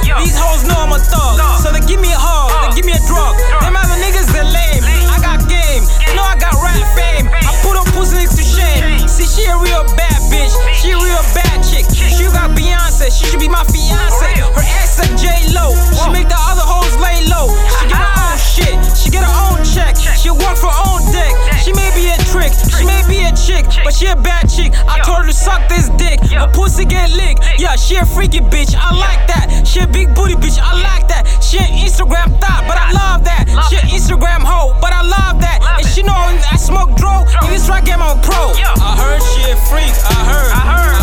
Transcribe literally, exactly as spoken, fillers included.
These hoes know I'm a thug, so they give me a hug, they give me a drug. Them other niggas, they lame. I got game, you know I got rap fame. I put up pussy niggas to shame. See, she a real bad bitch, she a real bad chick. She got Beyonce, she should be my fiance. Her ex like J-Lo, she make the other hoes lay low. She get her own shit, she get her own check. She work for her own dick. She may be a trick, she may be a chick, but she a bad chick. I told her to suck this dick, her pussy get licked. Yeah, she a freaky bitch, I like that. She a big booty bitch, I like that. She an Instagram thought, but I love that. She an Instagram hoe, but I love that. And she know I smoke dro, in this track game I'm a pro. I heard she a freak, I heard.